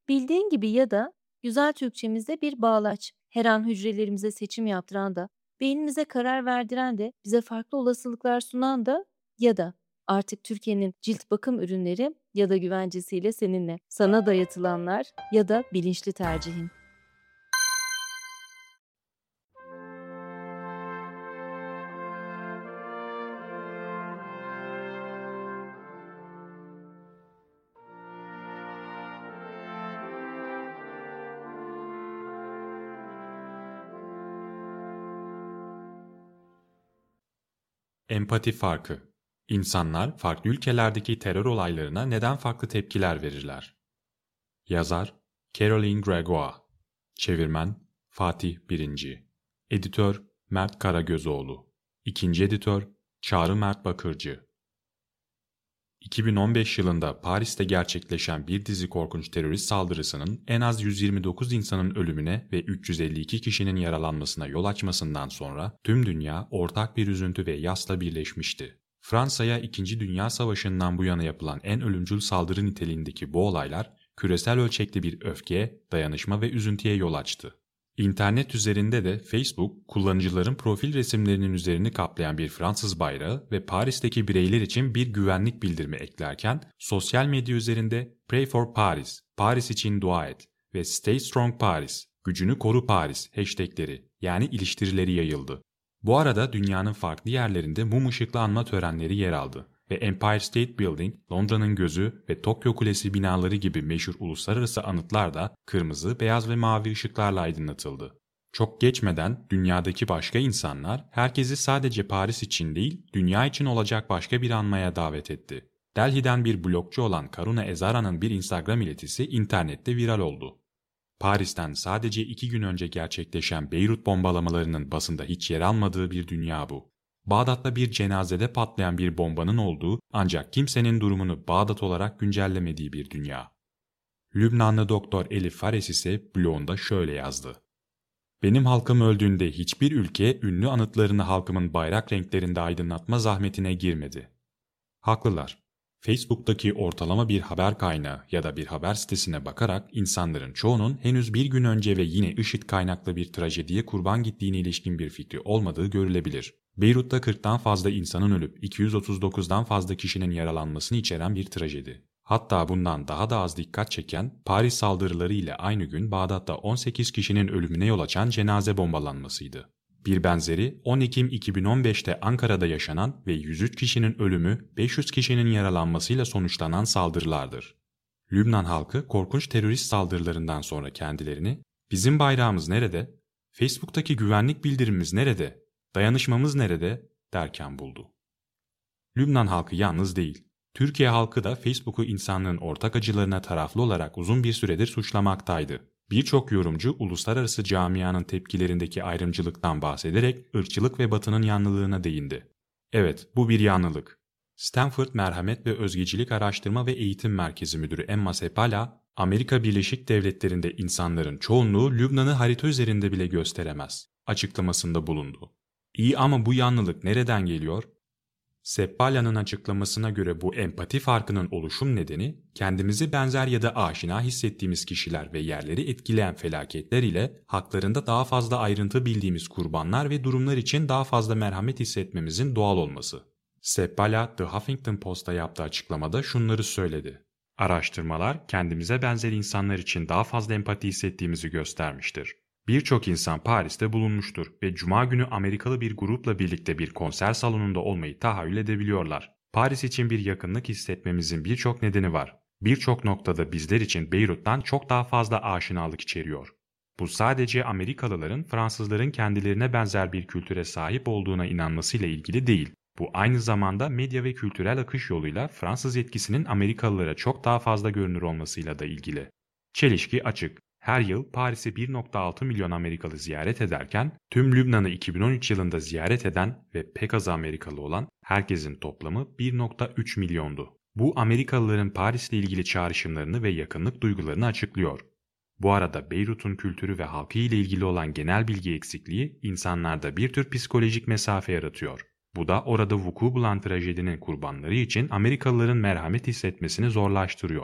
Bildiğin gibi ya da güzel Türkçemizde bir bağlaç. Her an hücrelerimize seçim yaptıran da, beynimize karar verdiren de, bize farklı olasılıklar sunan da ya da artık Türkiye'nin cilt bakım ürünleri ya da güvencesiyle seninle. Sana dayatılanlar ya da bilinçli tercihin. Empati farkı. İnsanlar farklı ülkelerdeki terör olaylarına neden farklı tepkiler verirler? Yazar Caroline Gregoire. Çevirmen Fatih Birinci. Editör Mert Karagözoğlu. İkinci editör Çağrı Mert Bakırcı. 2015 yılında Paris'te gerçekleşen bir dizi korkunç terörist saldırısının en az 129 insanın ölümüne ve 352 kişinin yaralanmasına yol açmasından sonra tüm dünya ortak bir üzüntü ve yasla birleşmişti. Fransa'ya 2. Dünya Savaşı'ndan bu yana yapılan en ölümcül saldırı niteliğindeki bu olaylar küresel ölçekte bir öfke, dayanışma ve üzüntüye yol açtı. İnternet üzerinde de Facebook, kullanıcıların profil resimlerinin üzerini kaplayan bir Fransız bayrağı ve Paris'teki bireyler için bir güvenlik bildirimi eklerken, sosyal medya üzerinde Pray for Paris, Paris için dua et ve Stay Strong Paris, gücünü koru Paris hashtagleri yani iliştirileri yayıldı. Bu arada dünyanın farklı yerlerinde mum ışıklı anma törenleri yer aldı ve Empire State Building, Londra'nın gözü ve Tokyo Kulesi binaları gibi meşhur uluslararası anıtlar da kırmızı, beyaz ve mavi ışıklarla aydınlatıldı. Çok geçmeden dünyadaki başka insanlar herkesi sadece Paris için değil, dünya için olacak başka bir anmaya davet etti. Delhi'den bir blogcu olan Karuna Ezara'nın bir Instagram iletisi internette viral oldu. Paris'ten sadece 2 gün önce gerçekleşen Beyrut bombalamalarının basında hiç yer almadığı bir dünya bu. Bağdat'ta bir cenazede patlayan bir bombanın olduğu ancak kimsenin durumunu Bağdat olarak güncellemediği bir dünya. Lübnanlı doktor Elif Fares ise blogunda şöyle yazdı. Benim halkım öldüğünde hiçbir ülke ünlü anıtlarını halkımın bayrak renklerinde aydınlatma zahmetine girmedi. Haklılar. Facebook'taki ortalama bir haber kaynağı ya da bir haber sitesine bakarak insanların çoğunun henüz bir gün önce ve yine IŞİD kaynaklı bir trajediye kurban gittiğine ilişkin bir fikri olmadığı görülebilir. Beyrut'ta 40'tan fazla insanın ölüp 239'dan fazla kişinin yaralanmasını içeren bir trajedi. Hatta bundan daha da az dikkat çeken Paris saldırıları ile aynı gün Bağdat'ta 18 kişinin ölümüne yol açan cenaze bombalanmasıydı. Bir benzeri 10 Ekim 2015'te Ankara'da yaşanan ve 103 kişinin ölümü, 500 kişinin yaralanmasıyla sonuçlanan saldırılardır. Lübnan halkı korkunç terörist saldırılarından sonra kendilerini "Bizim bayrağımız nerede? Facebook'taki güvenlik bildirimimiz nerede? Dayanışmamız nerede?" derken buldu. Lübnan halkı yalnız değil. Türkiye halkı da Facebook'u insanlığın ortak acılarına taraflı olarak uzun bir süredir suçlamaktaydı. Birçok yorumcu uluslararası camianın tepkilerindeki ayrımcılıktan bahsederek ırkçılık ve Batı'nın yanlılığına değindi. Evet, bu bir yanlılık. Stanford Merhamet ve Özgecilik Araştırma ve Eğitim Merkezi Müdürü Emma Seppala, Amerika Birleşik Devletleri'nde insanların çoğunluğu Lübnan'ı harita üzerinde bile gösteremez açıklamasında bulundu. İyi ama bu yanlılık nereden geliyor? Seppala'nın açıklamasına göre bu empati farkının oluşum nedeni, kendimizi benzer ya da aşina hissettiğimiz kişiler ve yerleri etkileyen felaketler ile haklarında daha fazla ayrıntı bildiğimiz kurbanlar ve durumlar için daha fazla merhamet hissetmemizin doğal olması. Seppala, The Huffington Post'a yaptığı açıklamada şunları söyledi. Araştırmalar, kendimize benzer insanlar için daha fazla empati hissettiğimizi göstermiştir. Birçok insan Paris'te bulunmuştur ve Cuma günü Amerikalı bir grupla birlikte bir konser salonunda olmayı tahayyül edebiliyorlar. Paris için bir yakınlık hissetmemizin birçok nedeni var. Birçok noktada bizler için Beyrut'tan çok daha fazla aşinalık içeriyor. Bu sadece Amerikalıların Fransızların kendilerine benzer bir kültüre sahip olduğuna inanmasıyla ilgili değil. Bu aynı zamanda medya ve kültürel akış yoluyla Fransız etkisinin Amerikalılara çok daha fazla görünür olmasıyla da ilgili. Çelişki açık. Her yıl Paris'i 1,6 milyon Amerikalı ziyaret ederken tüm Lübnan'ı 2013 yılında ziyaret eden ve pek az Amerikalı olan herkesin toplamı 1,3 milyondu. Bu Amerikalıların Paris'le ilgili çağrışımlarını ve yakınlık duygularını açıklıyor. Bu arada Beyrut'un kültürü ve halkı ile ilgili olan genel bilgi eksikliği insanlarda bir tür psikolojik mesafe yaratıyor. Bu da orada vuku bulan trajedinin kurbanları için Amerikalıların merhamet hissetmesini zorlaştırıyor.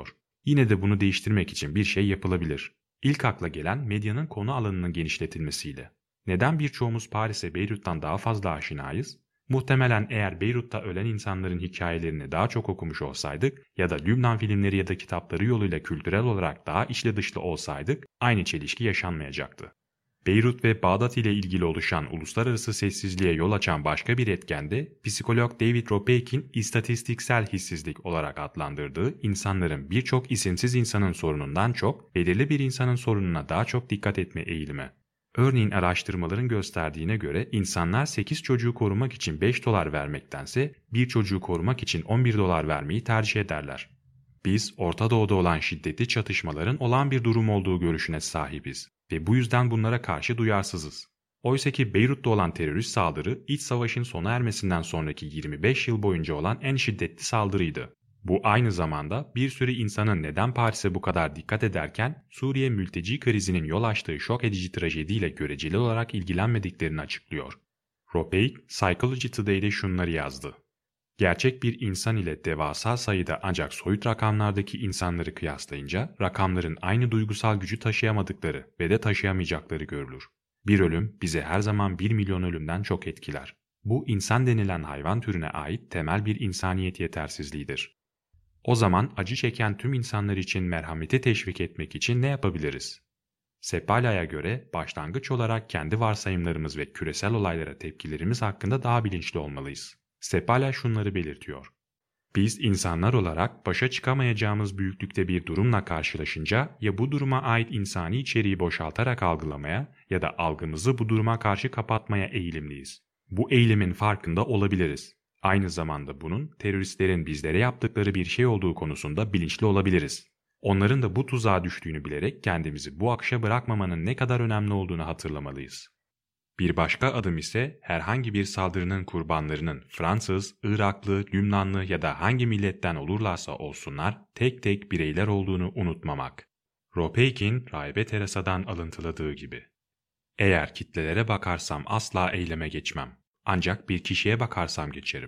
Yine de bunu değiştirmek için bir şey yapılabilir. İlk akla gelen medyanın konu alanının genişletilmesiyle. Neden birçoğumuz Paris'e Beyrut'tan daha fazla aşinayız? Muhtemelen eğer Beyrut'ta ölen insanların hikayelerini daha çok okumuş olsaydık ya da Lübnan filmleri ya da kitapları yoluyla kültürel olarak daha içli dışlı olsaydık aynı çelişki yaşanmayacaktı. Beyrut ve Bağdat ile ilgili oluşan uluslararası sessizliğe yol açan başka bir etken de psikolog David Ropeik'in istatistiksel hissizlik olarak adlandırdığı insanların birçok isimsiz insanın sorunundan çok belirli bir insanın sorununa daha çok dikkat etme eğilimi. Örneğin araştırmaların gösterdiğine göre insanlar 8 çocuğu korumak için $5 vermektense bir çocuğu korumak için $11 vermeyi tercih ederler. Biz Orta Doğu'da olan şiddetli çatışmaların olağan bir durum olduğu görüşüne sahibiz ve bu yüzden bunlara karşı duyarsızız. Oysaki Beyrut'ta olan terörist saldırı iç savaşın sona ermesinden sonraki 25 yıl boyunca olan en şiddetli saldırıydı. Bu aynı zamanda bir sürü insanın neden Paris'e bu kadar dikkat ederken Suriye mülteci krizinin yol açtığı şok edici trajediyle göreceli olarak ilgilenmediklerini açıklıyor. Ropeik, Psychology Today'de şunları yazdı. Gerçek bir insan ile devasa sayıda ancak soyut rakamlardaki insanları kıyaslayınca rakamların aynı duygusal gücü taşıyamadıkları ve de taşıyamayacakları görülür. Bir ölüm bizi her zaman 1 milyon ölümden çok etkiler. Bu insan denilen hayvan türüne ait temel bir insaniyet yetersizliğidir. O zaman acı çeken tüm insanlar için merhameti teşvik etmek için ne yapabiliriz? Sepalya'ya göre başlangıç olarak kendi varsayımlarımız ve küresel olaylara tepkilerimiz hakkında daha bilinçli olmalıyız. Sepalya şunları belirtiyor. Biz insanlar olarak başa çıkamayacağımız büyüklükte bir durumla karşılaşınca ya bu duruma ait insani içeriği boşaltarak algılamaya ya da algımızı bu duruma karşı kapatmaya eğilimliyiz. Bu eğilimin farkında olabiliriz. Aynı zamanda bunun teröristlerin bizlere yaptıkları bir şey olduğu konusunda bilinçli olabiliriz. Onların da bu tuzağa düştüğünü bilerek kendimizi bu akışa bırakmamanın ne kadar önemli olduğunu hatırlamalıyız. Bir başka adım ise herhangi bir saldırının kurbanlarının Fransız, Iraklı, Lübnanlı ya da hangi milletten olurlarsa olsunlar tek tek bireyler olduğunu unutmamak. Ropeik'in Rahibe Teresa'dan alıntıladığı gibi. Eğer kitlelere bakarsam asla eyleme geçmem. Ancak bir kişiye bakarsam geçerim.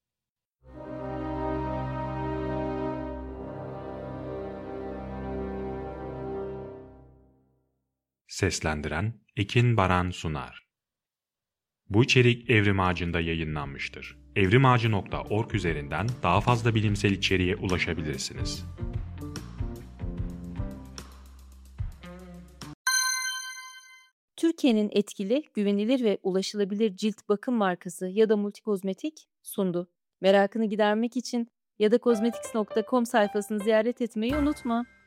Seslendiren Ekin Baran Sunar. Bu içerik Evrim Ağacı'nda yayınlanmıştır. evrimağacı.org üzerinden daha fazla bilimsel içeriğe ulaşabilirsiniz. Türkiye'nin etkili, güvenilir ve ulaşılabilir cilt bakım markası ya da Multikozmetik sundu. Merakını gidermek için ya da kozmetics.com sayfasını ziyaret etmeyi unutma.